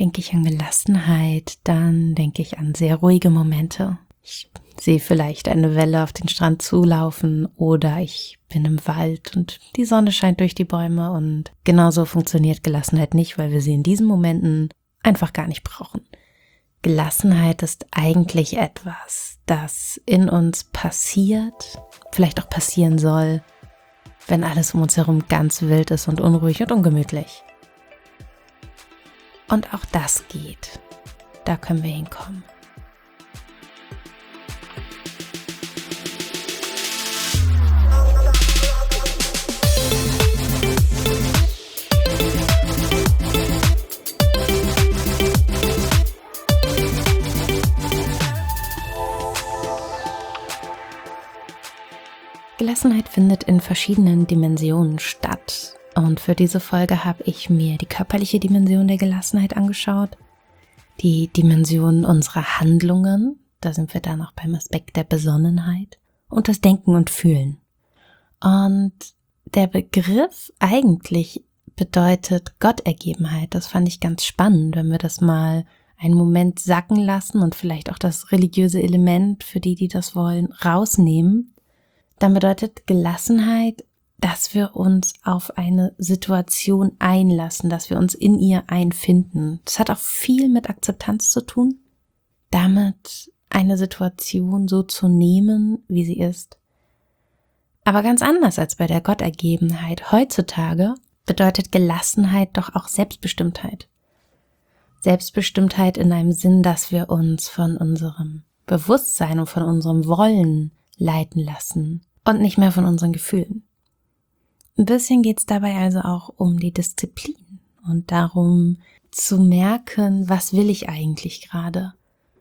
Denke ich an Gelassenheit, dann denke ich an sehr ruhige Momente. Ich sehe vielleicht eine Welle auf den Strand zulaufen oder ich bin im Wald und die Sonne scheint durch die Bäume und genauso funktioniert Gelassenheit nicht, weil wir sie in diesen Momenten einfach gar nicht brauchen. Gelassenheit ist eigentlich etwas, das in uns passiert, vielleicht auch passieren soll, wenn alles um uns herum ganz wild ist und unruhig und ungemütlich. Und auch das geht. Da können wir hinkommen. Gelassenheit findet in verschiedenen Dimensionen statt. Und für diese Folge habe ich mir die körperliche Dimension der Gelassenheit angeschaut, die Dimension unserer Handlungen, da sind wir dann noch beim Aspekt der Besonnenheit, und das Denken und Fühlen. Und der Begriff eigentlich bedeutet Gottergebenheit. Das fand ich ganz spannend, wenn wir das mal einen Moment sacken lassen und vielleicht auch das religiöse Element, für die das wollen, rausnehmen. Dann bedeutet Gelassenheit, dass wir uns auf eine Situation einlassen, dass wir uns in ihr einfinden. Das hat auch viel mit Akzeptanz zu tun, damit eine Situation so zu nehmen, wie sie ist. Aber ganz anders als bei der Gottergebenheit. Heutzutage bedeutet Gelassenheit doch auch Selbstbestimmtheit. Selbstbestimmtheit in einem Sinn, dass wir uns von unserem Bewusstsein und von unserem Wollen leiten lassen und nicht mehr von unseren Gefühlen. Ein bisschen geht es dabei also auch um die Disziplin und darum zu merken, was will ich eigentlich gerade.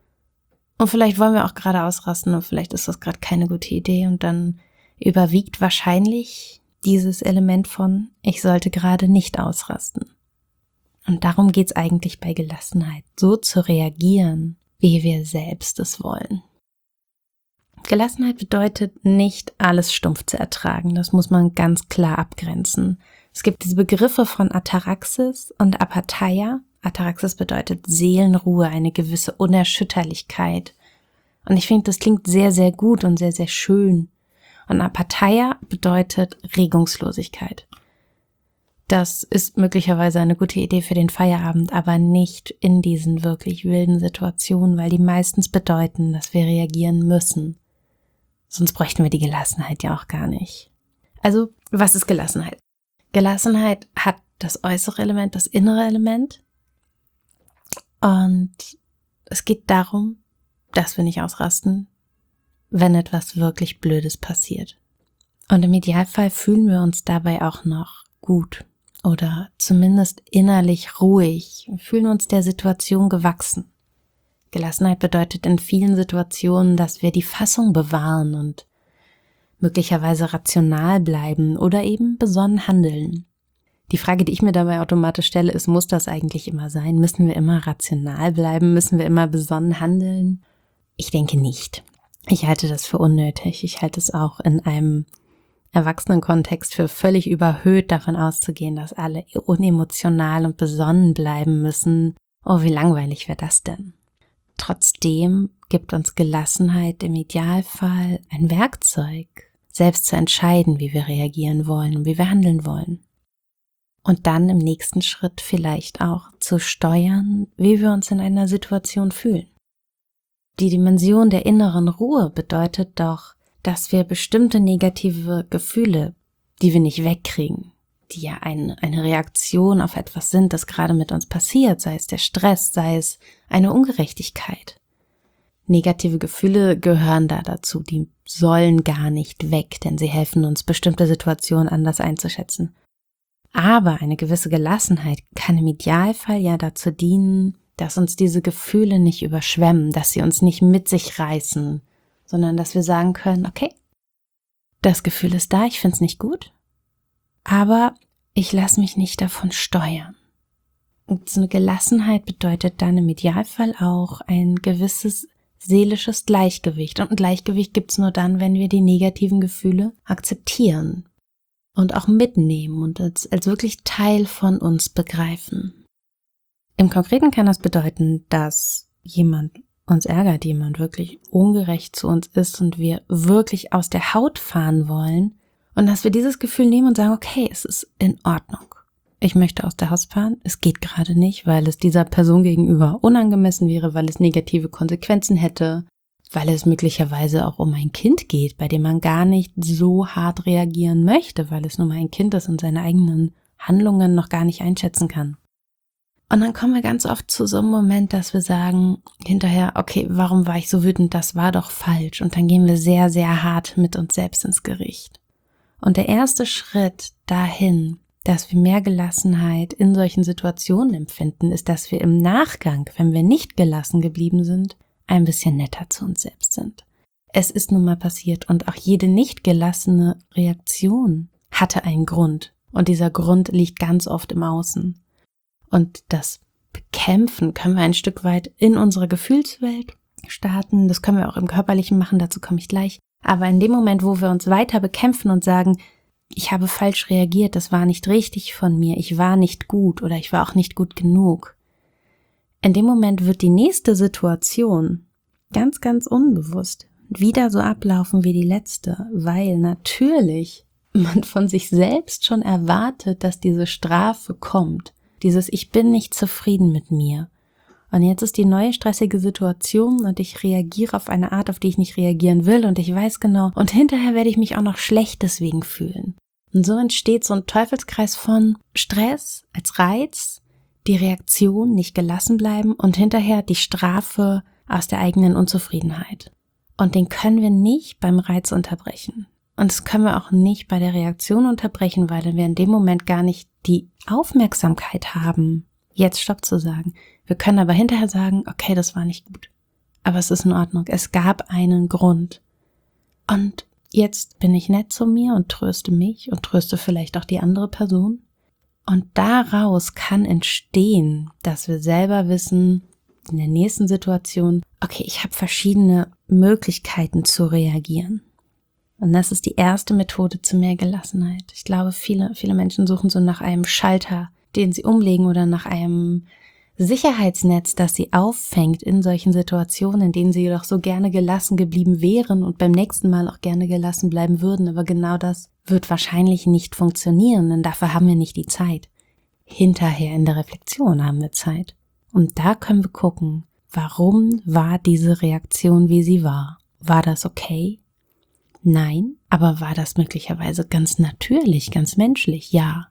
Und vielleicht wollen wir auch gerade ausrasten und vielleicht ist das gerade keine gute Idee und dann überwiegt wahrscheinlich dieses Element von, ich sollte gerade nicht ausrasten. Und darum geht es eigentlich bei Gelassenheit, so zu reagieren, wie wir selbst es wollen. Gelassenheit bedeutet nicht, alles stumpf zu ertragen. Das muss man ganz klar abgrenzen. Es gibt diese Begriffe von Ataraxis und Apatheia. Ataraxis bedeutet Seelenruhe, eine gewisse Unerschütterlichkeit. Und ich finde, das klingt sehr, sehr gut und sehr, sehr schön. Und Apatheia bedeutet Regungslosigkeit. Das ist möglicherweise eine gute Idee für den Feierabend, aber nicht in diesen wirklich wilden Situationen, weil die meistens bedeuten, dass wir reagieren müssen. Sonst bräuchten wir die Gelassenheit ja auch gar nicht. Also, was ist Gelassenheit? Gelassenheit hat das äußere Element, das innere Element. Und es geht darum, dass wir nicht ausrasten, wenn etwas wirklich Blödes passiert. Und im Idealfall fühlen wir uns dabei auch noch gut oder zumindest innerlich ruhig. Wir fühlen uns der Situation gewachsen. Gelassenheit bedeutet in vielen Situationen, dass wir die Fassung bewahren und möglicherweise rational bleiben oder eben besonnen handeln. Die Frage, die ich mir dabei automatisch stelle, ist, muss das eigentlich immer sein? Müssen wir immer rational bleiben? Müssen wir immer besonnen handeln? Ich denke nicht. Ich halte das für unnötig. Ich halte es auch in einem Erwachsenenkontext für völlig überhöht, davon auszugehen, dass alle unemotional und besonnen bleiben müssen. Oh, wie langweilig wäre das denn? Trotzdem gibt uns Gelassenheit im Idealfall ein Werkzeug, selbst zu entscheiden, wie wir reagieren wollen und wie wir handeln wollen. Und dann im nächsten Schritt vielleicht auch zu steuern, wie wir uns in einer Situation fühlen. Die Dimension der inneren Ruhe bedeutet doch, dass wir bestimmte negative Gefühle, die wir nicht wegkriegen, die ja eine Reaktion auf etwas sind, das gerade mit uns passiert, sei es der Stress, sei es eine Ungerechtigkeit. Negative Gefühle gehören da dazu, die sollen gar nicht weg, denn sie helfen uns, bestimmte Situationen anders einzuschätzen. Aber eine gewisse Gelassenheit kann im Idealfall ja dazu dienen, dass uns diese Gefühle nicht überschwemmen, dass sie uns nicht mit sich reißen, sondern dass wir sagen können, okay, das Gefühl ist da, ich finde es nicht gut, aber ich lasse mich nicht davon steuern. Und so eine Gelassenheit bedeutet dann im Idealfall auch ein gewisses seelisches Gleichgewicht. Und ein Gleichgewicht gibt es nur dann, wenn wir die negativen Gefühle akzeptieren und auch mitnehmen und als wirklich Teil von uns begreifen. Im Konkreten kann das bedeuten, dass jemand uns ärgert, jemand wirklich ungerecht zu uns ist und wir wirklich aus der Haut fahren wollen und dass wir dieses Gefühl nehmen und sagen, okay, es ist in Ordnung. Ich möchte aus der Haut fahren, es geht gerade nicht, weil es dieser Person gegenüber unangemessen wäre, weil es negative Konsequenzen hätte, weil es möglicherweise auch um ein Kind geht, bei dem man gar nicht so hart reagieren möchte, weil es nur mal ein Kind ist und seine eigenen Handlungen noch gar nicht einschätzen kann. Und dann kommen wir ganz oft zu so einem Moment, dass wir sagen hinterher, okay, warum war ich so wütend, das war doch falsch. Und dann gehen wir sehr, sehr hart mit uns selbst ins Gericht. Und der erste Schritt dahin, dass wir mehr Gelassenheit in solchen Situationen empfinden, ist, dass wir im Nachgang, wenn wir nicht gelassen geblieben sind, ein bisschen netter zu uns selbst sind. Es ist nun mal passiert und auch jede nicht gelassene Reaktion hatte einen Grund. Und dieser Grund liegt ganz oft im Außen. Und das Bekämpfen können wir ein Stück weit in unserer Gefühlswelt starten. Das können wir auch im Körperlichen machen, dazu komme ich gleich. Aber in dem Moment, wo wir uns weiter bekämpfen und sagen, ich habe falsch reagiert, das war nicht richtig von mir, ich war nicht gut oder ich war auch nicht gut genug. In dem Moment wird die nächste Situation ganz, ganz unbewusst wieder so ablaufen wie die letzte, weil natürlich man von sich selbst schon erwartet, dass diese Strafe kommt. Dieses Ich bin nicht zufrieden mit mir. Und jetzt ist die neue stressige Situation und ich reagiere auf eine Art, auf die ich nicht reagieren will und ich weiß genau, und hinterher werde ich mich auch noch schlecht deswegen fühlen. Und so entsteht so ein Teufelskreis von Stress als Reiz, die Reaktion, nicht gelassen bleiben und hinterher die Strafe aus der eigenen Unzufriedenheit. Und den können wir nicht beim Reiz unterbrechen. Und das können wir auch nicht bei der Reaktion unterbrechen, weil wir in dem Moment gar nicht die Aufmerksamkeit haben, jetzt Stopp zu sagen. Wir können aber hinterher sagen, okay, das war nicht gut. Aber es ist in Ordnung. Es gab einen Grund. Und jetzt bin ich nett zu mir und tröste mich und tröste vielleicht auch die andere Person. Und daraus kann entstehen, dass wir selber wissen, in der nächsten Situation, okay, ich habe verschiedene Möglichkeiten zu reagieren. Und das ist die erste Methode zu mehr Gelassenheit. Ich glaube, viele Menschen suchen so nach einem Schalter, den sie umlegen oder nach einem Sicherheitsnetz, das sie auffängt in solchen Situationen, in denen sie jedoch so gerne gelassen geblieben wären und beim nächsten Mal auch gerne gelassen bleiben würden. Aber genau das wird wahrscheinlich nicht funktionieren, denn dafür haben wir nicht die Zeit. Hinterher in der Reflexion haben wir Zeit. Und da können wir gucken, warum war diese Reaktion, wie sie war? War das okay? Nein, aber war das möglicherweise ganz natürlich, ganz menschlich? Ja.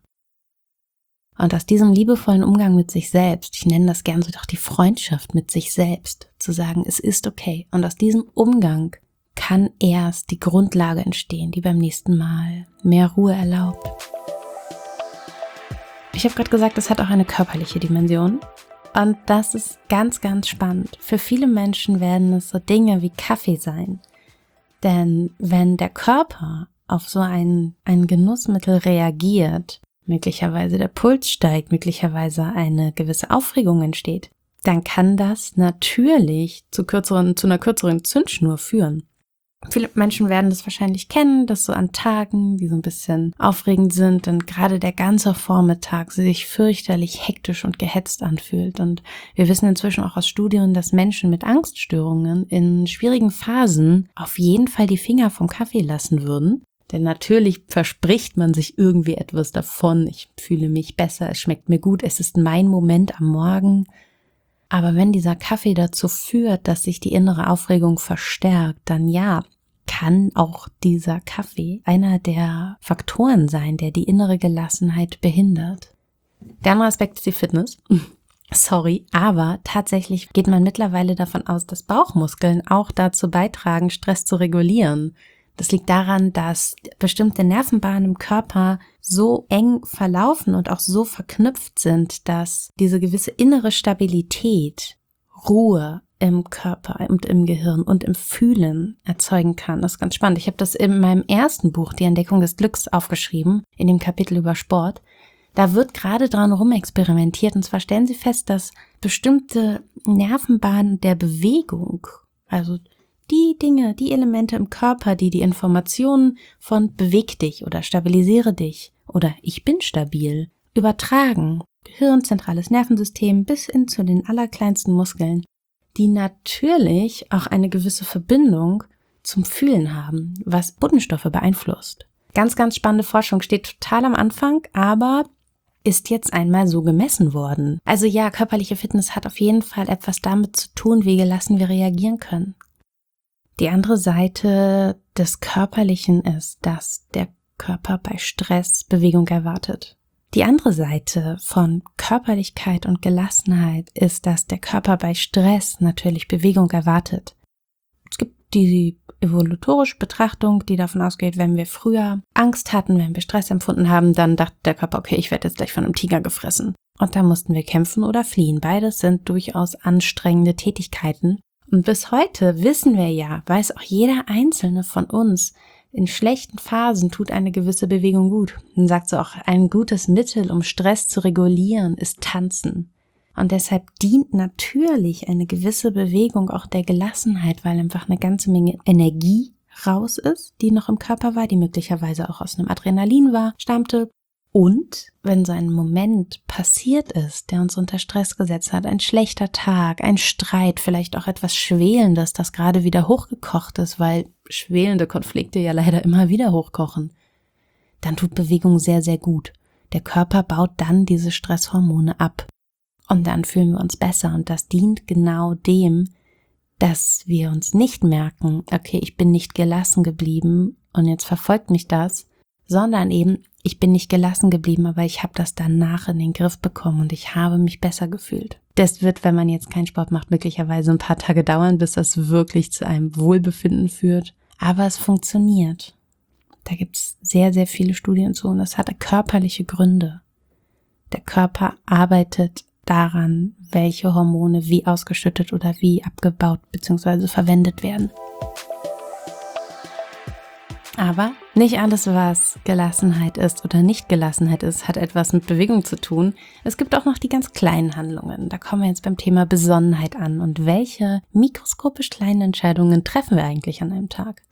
Und aus diesem liebevollen Umgang mit sich selbst, ich nenne das gern so doch die Freundschaft mit sich selbst, zu sagen, es ist okay. Und aus diesem Umgang kann erst die Grundlage entstehen, die beim nächsten Mal mehr Ruhe erlaubt. Ich habe gerade gesagt, es hat auch eine körperliche Dimension. Und das ist ganz, ganz spannend. Für viele Menschen werden es so Dinge wie Kaffee sein. Denn wenn der Körper auf so ein Genussmittel reagiert, möglicherweise der Puls steigt, möglicherweise eine gewisse Aufregung entsteht, dann kann das natürlich zu einer kürzeren Zündschnur führen. Viele Menschen werden das wahrscheinlich kennen, dass so an Tagen, die so ein bisschen aufregend sind, dann gerade der ganze Vormittag sich fürchterlich hektisch und gehetzt anfühlt. Und wir wissen inzwischen auch aus Studien, dass Menschen mit Angststörungen in schwierigen Phasen auf jeden Fall die Finger vom Kaffee lassen würden. Denn natürlich verspricht man sich irgendwie etwas davon. Ich fühle mich besser, es schmeckt mir gut, es ist mein Moment am Morgen. Aber wenn dieser Kaffee dazu führt, dass sich die innere Aufregung verstärkt, dann ja, kann auch dieser Kaffee einer der Faktoren sein, der die innere Gelassenheit behindert. Der andere Aspekt ist die Fitness. Sorry, aber tatsächlich geht man mittlerweile davon aus, dass Bauchmuskeln auch dazu beitragen, Stress zu regulieren. Das liegt daran, dass bestimmte Nervenbahnen im Körper so eng verlaufen und auch so verknüpft sind, dass diese gewisse innere Stabilität, Ruhe im Körper und im Gehirn und im Fühlen erzeugen kann. Das ist ganz spannend. Ich habe das in meinem ersten Buch, Die Entdeckung des Glücks, aufgeschrieben, in dem Kapitel über Sport. Da wird gerade dran rumexperimentiert, und zwar stellen sie fest, dass bestimmte Nervenbahnen der Bewegung, also die Dinge, die Elemente im Körper, die die Informationen von beweg dich oder stabilisiere dich oder ich bin stabil übertragen. Gehirn, zentrales Nervensystem bis hin zu den allerkleinsten Muskeln, die natürlich auch eine gewisse Verbindung zum Fühlen haben, was Botenstoffe beeinflusst. Ganz, ganz spannende Forschung, steht total am Anfang, aber ist jetzt einmal so gemessen worden. Also ja, körperliche Fitness hat auf jeden Fall etwas damit zu tun, wie gelassen wir reagieren können. Die andere Seite des Körperlichen ist, dass der Körper bei Stress Bewegung erwartet. Die andere Seite von Körperlichkeit und Gelassenheit ist, dass der Körper bei Stress natürlich Bewegung erwartet. Es gibt die evolutorische Betrachtung, die davon ausgeht, wenn wir früher Angst hatten, wenn wir Stress empfunden haben, dann dachte der Körper, okay, ich werde jetzt gleich von einem Tiger gefressen. Und dann mussten wir kämpfen oder fliehen. Beides sind durchaus anstrengende Tätigkeiten. Und bis heute wissen wir ja, weiß auch jeder Einzelne von uns, in schlechten Phasen tut eine gewisse Bewegung gut. Man sagt so auch, ein gutes Mittel, um Stress zu regulieren, ist Tanzen. Und deshalb dient natürlich eine gewisse Bewegung auch der Gelassenheit, weil einfach eine ganze Menge Energie raus ist, die noch im Körper war, die möglicherweise auch aus einem Adrenalin stammte. Und wenn so ein Moment passiert ist, der uns unter Stress gesetzt hat, ein schlechter Tag, ein Streit, vielleicht auch etwas Schwelendes, das gerade wieder hochgekocht ist, weil schwelende Konflikte ja leider immer wieder hochkochen, dann tut Bewegung sehr, sehr gut. Der Körper baut dann diese Stresshormone ab. Und dann fühlen wir uns besser und das dient genau dem, dass wir uns nicht merken, okay, ich bin nicht gelassen geblieben und jetzt verfolgt mich das, sondern eben, ich bin nicht gelassen geblieben, aber ich habe das danach in den Griff bekommen und ich habe mich besser gefühlt. Das wird, wenn man jetzt keinen Sport macht, möglicherweise ein paar Tage dauern, bis das wirklich zu einem Wohlbefinden führt, aber es funktioniert. Da gibt es sehr, sehr viele Studien zu und das hat körperliche Gründe. Der Körper arbeitet daran, welche Hormone wie ausgeschüttet oder wie abgebaut bzw. verwendet werden. Aber nicht alles, was Gelassenheit ist oder Nicht-Gelassenheit ist, hat etwas mit Bewegung zu tun. Es gibt auch noch die ganz kleinen Handlungen. Da kommen wir jetzt beim Thema Besonnenheit an. Und welche mikroskopisch kleinen Entscheidungen treffen wir eigentlich an einem Tag?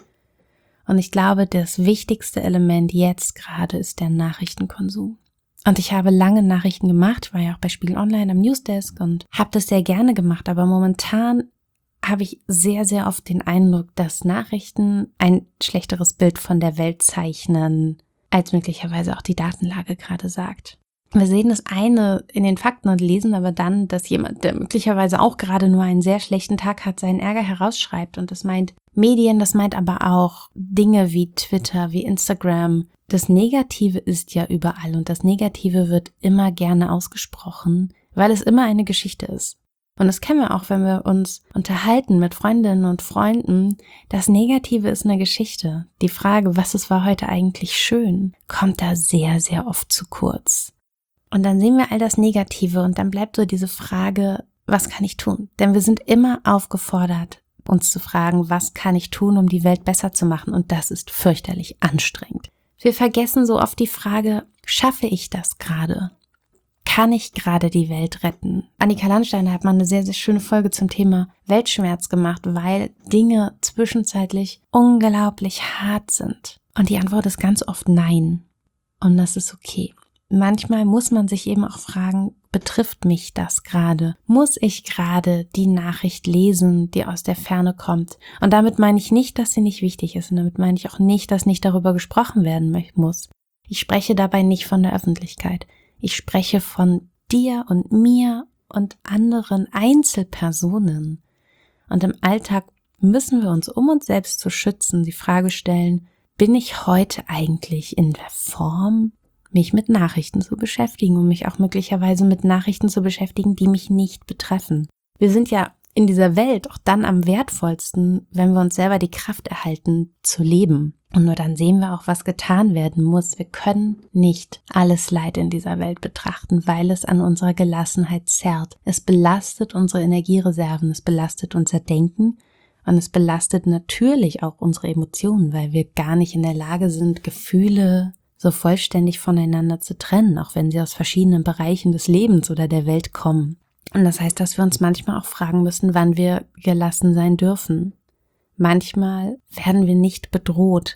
Und ich glaube, das wichtigste Element jetzt gerade ist der Nachrichtenkonsum. Und ich habe lange Nachrichten gemacht, war ja auch bei Spiegel Online am Newsdesk und habe das sehr gerne gemacht. Aber momentan habe ich sehr, sehr oft den Eindruck, dass Nachrichten ein schlechteres Bild von der Welt zeichnen, als möglicherweise auch die Datenlage gerade sagt. Wir sehen das eine in den Fakten und lesen aber dann, dass jemand, der möglicherweise auch gerade nur einen sehr schlechten Tag hat, seinen Ärger herausschreibt. Und das meint Medien, das meint aber auch Dinge wie Twitter, wie Instagram. Das Negative ist ja überall und das Negative wird immer gerne ausgesprochen, weil es immer eine Geschichte ist. Und das kennen wir auch, wenn wir uns unterhalten mit Freundinnen und Freunden. Das Negative ist eine Geschichte. Die Frage, was war heute eigentlich schön, kommt da sehr, sehr oft zu kurz. Und dann sehen wir all das Negative und dann bleibt so diese Frage, was kann ich tun? Denn wir sind immer aufgefordert, uns zu fragen, was kann ich tun, um die Welt besser zu machen? Und das ist fürchterlich anstrengend. Wir vergessen so oft die Frage, schaffe ich das gerade? Kann ich gerade die Welt retten? Annika Landsteiner hat mal eine sehr, sehr schöne Folge zum Thema Weltschmerz gemacht, weil Dinge zwischenzeitlich unglaublich hart sind. Und die Antwort ist ganz oft nein. Und das ist okay. Manchmal muss man sich eben auch fragen, betrifft mich das gerade? Muss ich gerade die Nachricht lesen, die aus der Ferne kommt? Und damit meine ich nicht, dass sie nicht wichtig ist. Und damit meine ich auch nicht, dass nicht darüber gesprochen werden muss. Ich spreche dabei nicht von der Öffentlichkeit. Ich spreche von dir und mir und anderen Einzelpersonen. Und im Alltag müssen wir uns, um uns selbst zu schützen, die Frage stellen, bin ich heute eigentlich in der Form, mich mit Nachrichten zu beschäftigen und mich auch möglicherweise mit Nachrichten zu beschäftigen, die mich nicht betreffen. Wir sind ja in dieser Welt auch dann am wertvollsten, wenn wir uns selber die Kraft erhalten, zu leben. Und nur dann sehen wir auch, was getan werden muss. Wir können nicht alles Leid in dieser Welt betrachten, weil es an unserer Gelassenheit zerrt. Es belastet unsere Energiereserven, es belastet unser Denken und es belastet natürlich auch unsere Emotionen, weil wir gar nicht in der Lage sind, Gefühle so vollständig voneinander zu trennen, auch wenn sie aus verschiedenen Bereichen des Lebens oder der Welt kommen. Und das heißt, dass wir uns manchmal auch fragen müssen, wann wir gelassen sein dürfen. Manchmal werden wir nicht bedroht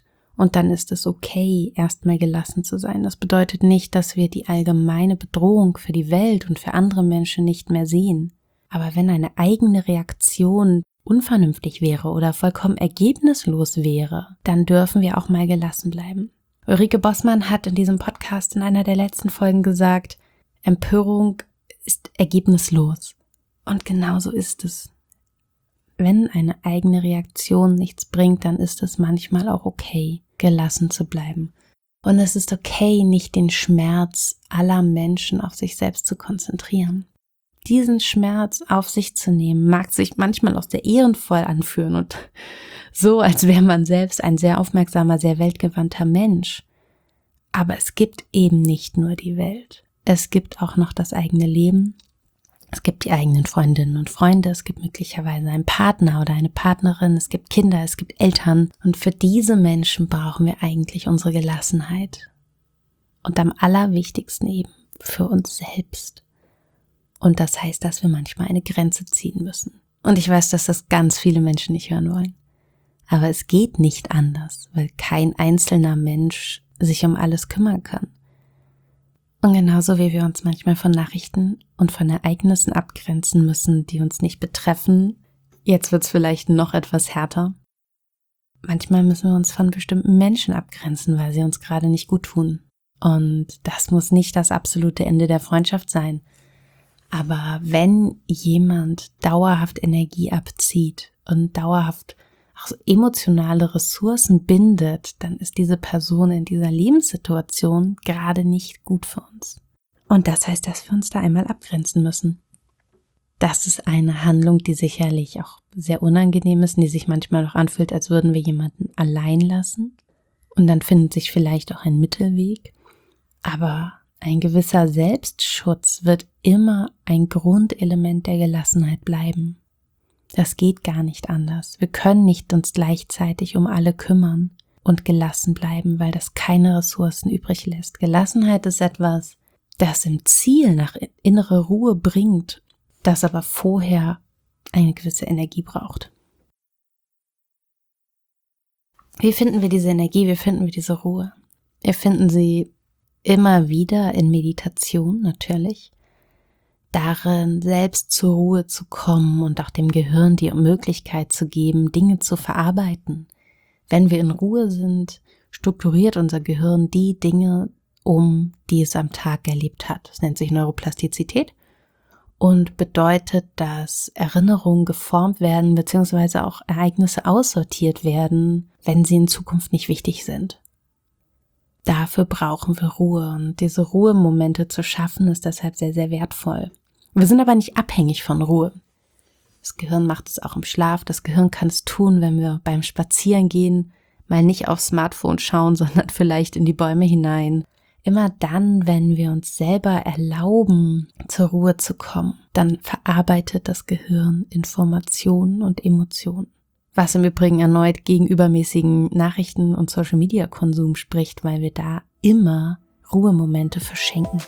Und dann ist es okay, erstmal gelassen zu sein. Das bedeutet nicht, dass wir die allgemeine Bedrohung für die Welt und für andere Menschen nicht mehr sehen. Aber wenn eine eigene Reaktion unvernünftig wäre oder vollkommen ergebnislos wäre, dann dürfen wir auch mal gelassen bleiben. Ulrike Bossmann hat in diesem Podcast in einer der letzten Folgen gesagt, Empörung ist ergebnislos. Und genau so ist es. Wenn eine eigene Reaktion nichts bringt, dann ist es manchmal auch okay, gelassen zu bleiben. Und es ist okay, nicht den Schmerz aller Menschen auf sich selbst zu konzentrieren. Diesen Schmerz auf sich zu nehmen, mag sich manchmal auch sehr ehrenvoll anfühlen und so, als wäre man selbst ein sehr aufmerksamer, sehr weltgewandter Mensch. Aber es gibt eben nicht nur die Welt. Es gibt auch noch das eigene Leben. Es gibt die eigenen Freundinnen und Freunde. Es gibt möglicherweise einen Partner oder eine Partnerin. Es gibt Kinder, es gibt Eltern. Und für diese Menschen brauchen wir eigentlich unsere Gelassenheit. Und am allerwichtigsten eben für uns selbst. Und das heißt, dass wir manchmal eine Grenze ziehen müssen. Und ich weiß, dass das ganz viele Menschen nicht hören wollen. Aber es geht nicht anders, weil kein einzelner Mensch sich um alles kümmern kann. Und genauso wie wir uns manchmal von Nachrichten und von Ereignissen abgrenzen müssen, die uns nicht betreffen, jetzt wird's vielleicht noch etwas härter. Manchmal müssen wir uns von bestimmten Menschen abgrenzen, weil sie uns gerade nicht gut tun. Und das muss nicht das absolute Ende der Freundschaft sein. Aber wenn jemand dauerhaft Energie abzieht und dauerhaft auch so emotionale Ressourcen bindet, dann ist diese Person in dieser Lebenssituation gerade nicht gut für uns. Und das heißt, dass wir uns da einmal abgrenzen müssen. Das ist eine Handlung, die sicherlich auch sehr unangenehm ist und die sich manchmal auch anfühlt, als würden wir jemanden allein lassen. Und dann findet sich vielleicht auch ein Mittelweg. Aber ein gewisser Selbstschutz wird immer ein Grundelement der Gelassenheit bleiben. Das geht gar nicht anders. Wir können nicht uns gleichzeitig um alle kümmern und gelassen bleiben, weil das keine Ressourcen übrig lässt. Gelassenheit ist etwas, das im Ziel nach innere Ruhe bringt, das aber vorher eine gewisse Energie braucht. Wie finden wir diese Energie? Wie finden wir diese Ruhe? Wir finden sie immer wieder in Meditation natürlich, darin selbst zur Ruhe zu kommen und auch dem Gehirn die Möglichkeit zu geben, Dinge zu verarbeiten. Wenn wir in Ruhe sind, strukturiert unser Gehirn die Dinge die es am Tag erlebt hat. Das nennt sich Neuroplastizität und bedeutet, dass Erinnerungen geformt werden bzw. auch Ereignisse aussortiert werden, wenn sie in Zukunft nicht wichtig sind. Dafür brauchen wir Ruhe und diese Ruhemomente zu schaffen ist deshalb sehr, sehr wertvoll. Wir sind aber nicht abhängig von Ruhe. Das Gehirn macht es auch im Schlaf. Das Gehirn kann es tun, wenn wir beim Spazierengehen mal nicht aufs Smartphone schauen, sondern vielleicht in die Bäume hinein. Immer dann, wenn wir uns selber erlauben, zur Ruhe zu kommen, dann verarbeitet das Gehirn Informationen und Emotionen. Was im Übrigen erneut gegen übermäßigen Nachrichten- und Social-Media-Konsum spricht, weil wir da immer Ruhemomente verschenken.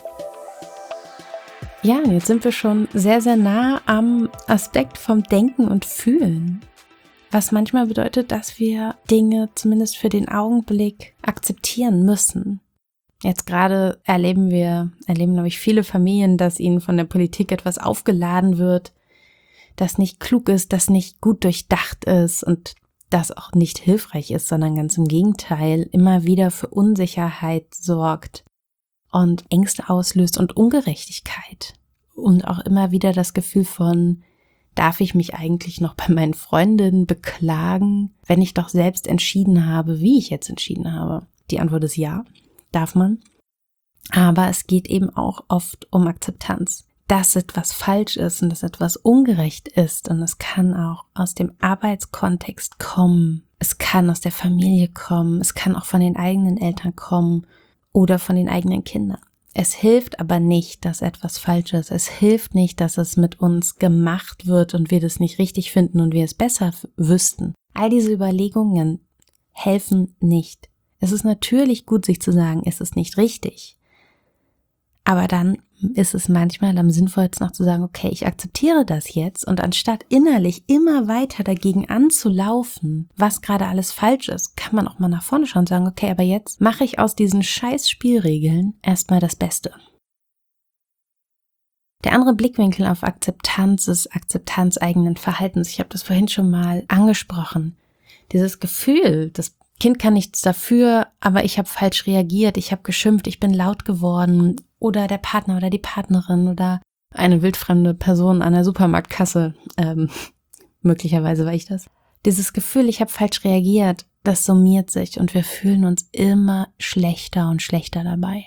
Ja, und jetzt sind wir schon sehr, sehr nah am Aspekt vom Denken und Fühlen. Was manchmal bedeutet, dass wir Dinge zumindest für den Augenblick akzeptieren müssen. Jetzt gerade erleben, glaube ich, viele Familien, dass ihnen von der Politik etwas aufgeladen wird, das nicht klug ist, das nicht gut durchdacht ist und das auch nicht hilfreich ist, sondern ganz im Gegenteil immer wieder für Unsicherheit sorgt und Ängste auslöst und Ungerechtigkeit und auch immer wieder das Gefühl von, darf ich mich eigentlich noch bei meinen Freundinnen beklagen, wenn ich doch selbst entschieden habe, wie ich jetzt entschieden habe? Die Antwort ist ja, darf man. Aber es geht eben auch oft um Akzeptanz, dass etwas falsch ist und dass etwas ungerecht ist. Und es kann auch aus dem Arbeitskontext kommen, es kann aus der Familie kommen, es kann auch von den eigenen Eltern kommen oder von den eigenen Kindern. Es hilft aber nicht, dass etwas falsch ist. Es hilft nicht, dass es mit uns gemacht wird und wir das nicht richtig finden und wir es besser wüssten. All diese Überlegungen helfen nicht. Es ist natürlich gut, sich zu sagen, es ist nicht richtig. Aber dann ist es manchmal am sinnvollsten noch zu sagen, okay, ich akzeptiere das jetzt und anstatt innerlich immer weiter dagegen anzulaufen, was gerade alles falsch ist, kann man auch mal nach vorne schauen und sagen, okay, aber jetzt mache ich aus diesen scheiß Spielregeln erstmal das Beste. Der andere Blickwinkel auf Akzeptanz ist Akzeptanz eigenen Verhaltens. Ich habe das vorhin schon mal angesprochen. Dieses Gefühl, das Kind kann nichts dafür, aber ich habe falsch reagiert, ich habe geschimpft, ich bin laut geworden oder der Partner oder die Partnerin oder eine wildfremde Person an der Supermarktkasse, möglicherweise war ich das. Dieses Gefühl, ich habe falsch reagiert, das summiert sich und wir fühlen uns immer schlechter und schlechter dabei.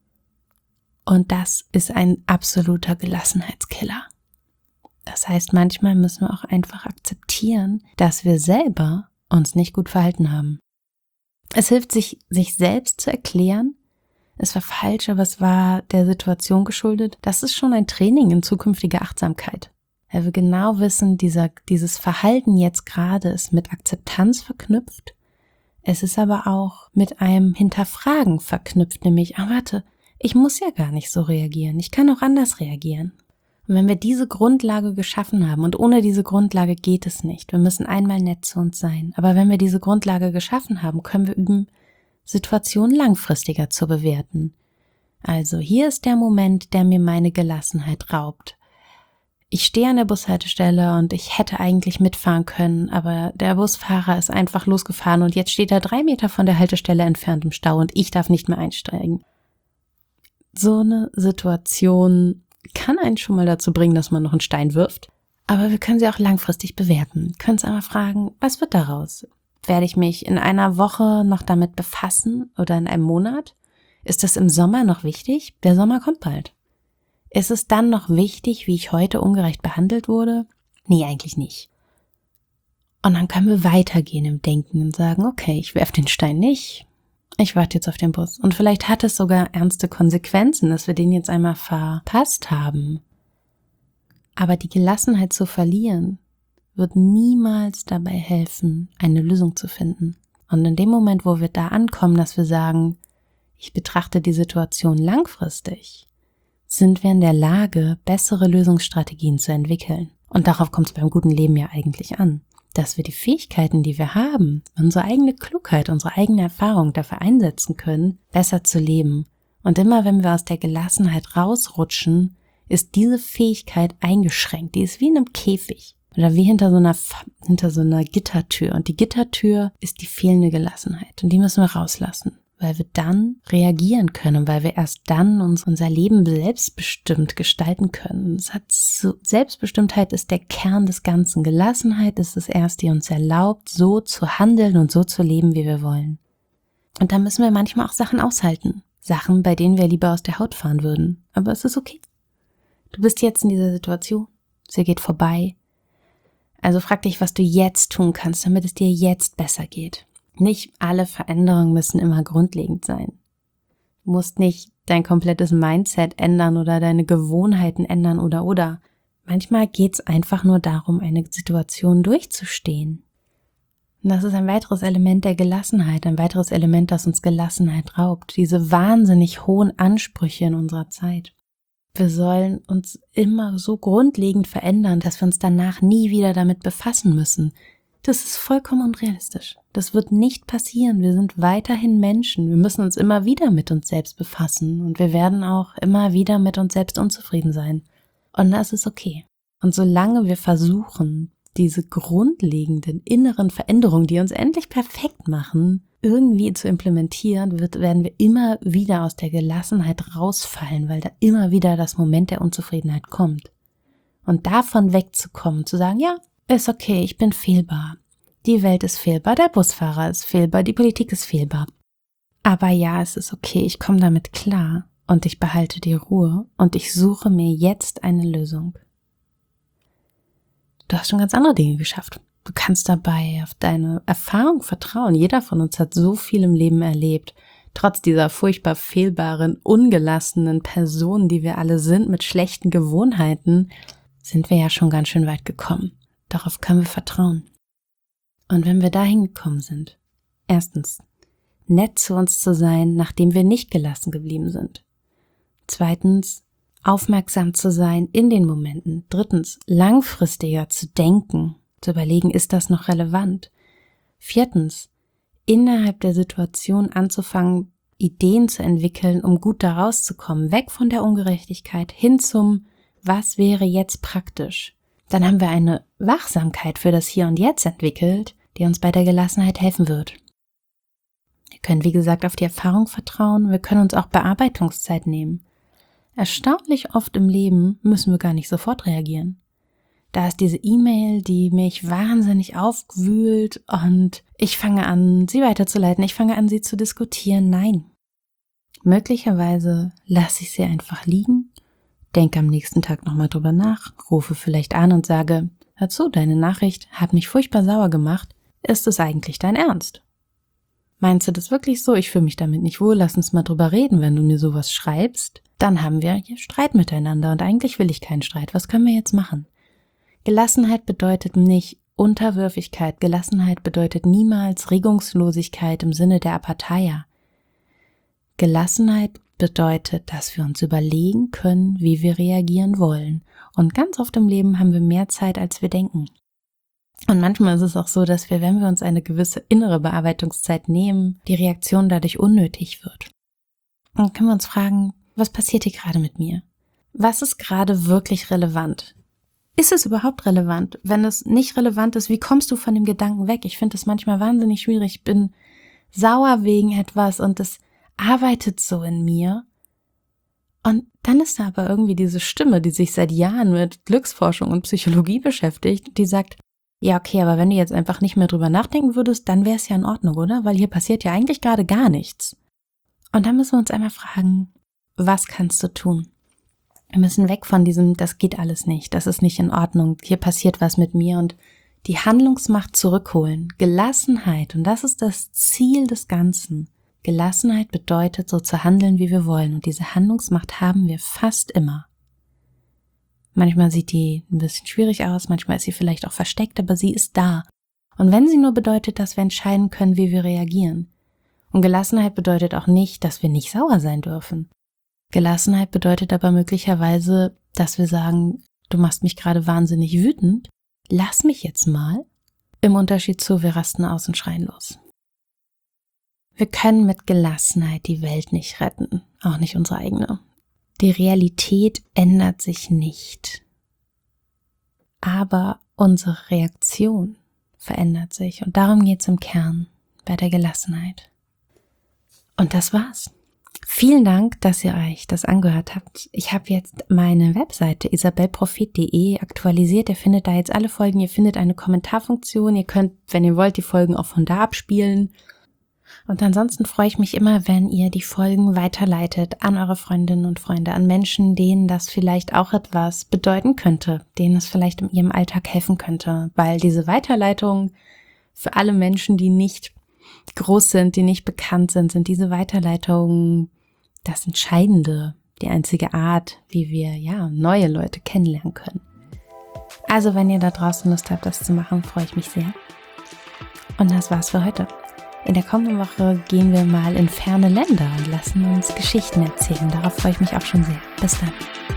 Und das ist ein absoluter Gelassenheitskiller. Das heißt, manchmal müssen wir auch einfach akzeptieren, dass wir selber uns nicht gut verhalten haben. Es hilft, sich selbst zu erklären, es war falsch, aber es war der Situation geschuldet. Das ist schon ein Training in zukünftiger Achtsamkeit. Weil wir genau wissen, dieses Verhalten jetzt gerade ist mit Akzeptanz verknüpft. Es ist aber auch mit einem Hinterfragen verknüpft, nämlich, warte, ich muss ja gar nicht so reagieren, ich kann auch anders reagieren. Und wenn wir diese Grundlage geschaffen haben, und ohne diese Grundlage geht es nicht, wir müssen einmal nett zu uns sein, aber wenn wir diese Grundlage geschaffen haben, können wir üben, Situationen langfristiger zu bewerten. Also hier ist der Moment, der mir meine Gelassenheit raubt. Ich stehe an der Bushaltestelle und ich hätte eigentlich mitfahren können, aber der Busfahrer ist einfach losgefahren und jetzt steht er 3 Meter von der Haltestelle entfernt im Stau und ich darf nicht mehr einsteigen. So eine Situation kann einen schon mal dazu bringen, dass man noch einen Stein wirft, aber wir können sie auch langfristig bewerten. Können uns einmal fragen, was wird daraus? Werde ich mich in einer Woche noch damit befassen oder in einem Monat? Ist das im Sommer noch wichtig? Der Sommer kommt bald. Ist es dann noch wichtig, wie ich heute ungerecht behandelt wurde? Nee, eigentlich nicht. Und dann können wir weitergehen im Denken und sagen, okay, ich werfe den Stein nicht, ich warte jetzt auf den Bus. Und vielleicht hat es sogar ernste Konsequenzen, dass wir den jetzt einmal verpasst haben. Aber die Gelassenheit zu verlieren, wird niemals dabei helfen, eine Lösung zu finden. Und in dem Moment, wo wir da ankommen, dass wir sagen, ich betrachte die Situation langfristig, sind wir in der Lage, bessere Lösungsstrategien zu entwickeln. Und darauf kommt es beim guten Leben ja eigentlich an, dass wir die Fähigkeiten, die wir haben, unsere eigene Klugheit, unsere eigene Erfahrung dafür einsetzen können, besser zu leben. Und immer wenn wir aus der Gelassenheit rausrutschen, ist diese Fähigkeit eingeschränkt. Die ist wie in einem Käfig oder wie hinter so einer Gittertür. Und die Gittertür ist die fehlende Gelassenheit. Und die müssen wir rauslassen, weil wir dann reagieren können, weil wir erst dann unser Leben selbstbestimmt gestalten können. Selbstbestimmtheit ist der Kern des Ganzen. Gelassenheit ist es erst, die uns erlaubt, so zu handeln und so zu leben, wie wir wollen. Und da müssen wir manchmal auch Sachen aushalten. Sachen, bei denen wir lieber aus der Haut fahren würden. Aber es ist okay. Du bist jetzt in dieser Situation. Sie geht vorbei. Also frag dich, was du jetzt tun kannst, damit es dir jetzt besser geht. Nicht alle Veränderungen müssen immer grundlegend sein. Du musst nicht dein komplettes Mindset ändern oder deine Gewohnheiten ändern oder. Manchmal geht's einfach nur darum, eine Situation durchzustehen. Und das ist ein weiteres Element der Gelassenheit, ein weiteres Element, das uns Gelassenheit raubt. Diese wahnsinnig hohen Ansprüche in unserer Zeit. Wir sollen uns immer so grundlegend verändern, dass wir uns danach nie wieder damit befassen müssen. Das ist vollkommen unrealistisch. Das wird nicht passieren. Wir sind weiterhin Menschen. Wir müssen uns immer wieder mit uns selbst befassen und wir werden auch immer wieder mit uns selbst unzufrieden sein. Und das ist okay. Und solange wir versuchen, diese grundlegenden inneren Veränderungen, die uns endlich perfekt machen, irgendwie zu implementieren, werden wir immer wieder aus der Gelassenheit rausfallen, weil da immer wieder das Moment der Unzufriedenheit kommt. Und davon wegzukommen, zu sagen, ja, ist okay, ich bin fehlbar. Die Welt ist fehlbar, der Busfahrer ist fehlbar, die Politik ist fehlbar. Aber ja, es ist okay, ich komme damit klar und ich behalte die Ruhe und ich suche mir jetzt eine Lösung. Du hast schon ganz andere Dinge geschafft. Du kannst dabei auf deine Erfahrung vertrauen. Jeder von uns hat so viel im Leben erlebt. Trotz dieser furchtbar fehlbaren, ungelassenen Person, die wir alle sind, mit schlechten Gewohnheiten, sind wir ja schon ganz schön weit gekommen. Darauf können wir vertrauen. Und wenn wir dahin gekommen sind, erstens, nett zu uns zu sein, nachdem wir nicht gelassen geblieben sind. Zweitens, aufmerksam zu sein in den Momenten. 3, langfristiger zu denken, zu überlegen, ist das noch relevant? 4, innerhalb der Situation anzufangen, Ideen zu entwickeln, um gut da rauszukommen, weg von der Ungerechtigkeit hin zum, was wäre jetzt praktisch. Dann haben wir eine Wachsamkeit für das Hier und Jetzt entwickelt, die uns bei der Gelassenheit helfen wird. Wir können, wie gesagt, auf die Erfahrung vertrauen, wir können uns auch Bearbeitungszeit nehmen. Erstaunlich oft im Leben müssen wir gar nicht sofort reagieren. Da ist diese E-Mail, die mich wahnsinnig aufwühlt und ich fange an, sie weiterzuleiten, ich fange an, sie zu diskutieren. Nein. Möglicherweise lasse ich sie einfach liegen, denke am nächsten Tag nochmal drüber nach, rufe vielleicht an und sage, hör zu, deine Nachricht hat mich furchtbar sauer gemacht. Ist es eigentlich dein Ernst? Meinst du das wirklich so? Ich fühle mich damit nicht wohl, lass uns mal drüber reden, wenn du mir sowas schreibst. Dann haben wir hier Streit miteinander und eigentlich will ich keinen Streit. Was können wir jetzt machen? Gelassenheit bedeutet nicht Unterwürfigkeit. Gelassenheit bedeutet niemals Regungslosigkeit im Sinne der Apatheia. Gelassenheit bedeutet, dass wir uns überlegen können, wie wir reagieren wollen. Und ganz oft im Leben haben wir mehr Zeit, als wir denken. Und manchmal ist es auch so, dass wir, wenn wir uns eine gewisse innere Bearbeitungszeit nehmen, die Reaktion dadurch unnötig wird. Und dann können wir uns fragen, was passiert hier gerade mit mir? Was ist gerade wirklich relevant? Ist es überhaupt relevant? Wenn es nicht relevant ist, wie kommst du von dem Gedanken weg? Ich finde das manchmal wahnsinnig schwierig. Ich bin sauer wegen etwas und das arbeitet so in mir. Und dann ist da aber irgendwie diese Stimme, die sich seit Jahren mit Glücksforschung und Psychologie beschäftigt, die sagt, ja okay, aber wenn du jetzt einfach nicht mehr drüber nachdenken würdest, dann wäre es ja in Ordnung, oder? Weil hier passiert ja eigentlich gerade gar nichts. Und dann müssen wir uns einmal fragen, was kannst du tun? Wir müssen weg von diesem, das geht alles nicht, das ist nicht in Ordnung, hier passiert was mit mir und die Handlungsmacht zurückholen. Gelassenheit, und das ist das Ziel des Ganzen. Gelassenheit bedeutet, so zu handeln, wie wir wollen, und diese Handlungsmacht haben wir fast immer. Manchmal sieht die ein bisschen schwierig aus, manchmal ist sie vielleicht auch versteckt, aber sie ist da. Und wenn sie nur bedeutet, dass wir entscheiden können, wie wir reagieren. Und Gelassenheit bedeutet auch nicht, dass wir nicht sauer sein dürfen. Gelassenheit bedeutet aber möglicherweise, dass wir sagen, du machst mich gerade wahnsinnig wütend, lass mich jetzt mal. Im Unterschied zu, wir rasten aus und schreien los. Wir können mit Gelassenheit die Welt nicht retten, auch nicht unsere eigene. Die Realität ändert sich nicht. Aber unsere Reaktion verändert sich und darum geht es im Kern bei der Gelassenheit. Und das war's. Vielen Dank, dass ihr euch das angehört habt. Ich habe jetzt meine Webseite isabelprophet.de aktualisiert. Ihr findet da jetzt alle Folgen. Ihr findet eine Kommentarfunktion. Ihr könnt, wenn ihr wollt, die Folgen auch von da abspielen. Und ansonsten freue ich mich immer, wenn ihr die Folgen weiterleitet an eure Freundinnen und Freunde, an Menschen, denen das vielleicht auch etwas bedeuten könnte, denen es vielleicht in ihrem Alltag helfen könnte. Weil diese Weiterleitung für alle Menschen, die nicht groß sind, die nicht bekannt sind diese Weiterleitungen das Entscheidende, die einzige Art, wie wir neue Leute kennenlernen können. Also wenn ihr da draußen Lust habt, das zu machen, freue ich mich sehr. Und das war's für heute. In der kommenden Woche gehen wir mal in ferne Länder und lassen uns Geschichten erzählen. Darauf freue ich mich auch schon sehr. Bis dann.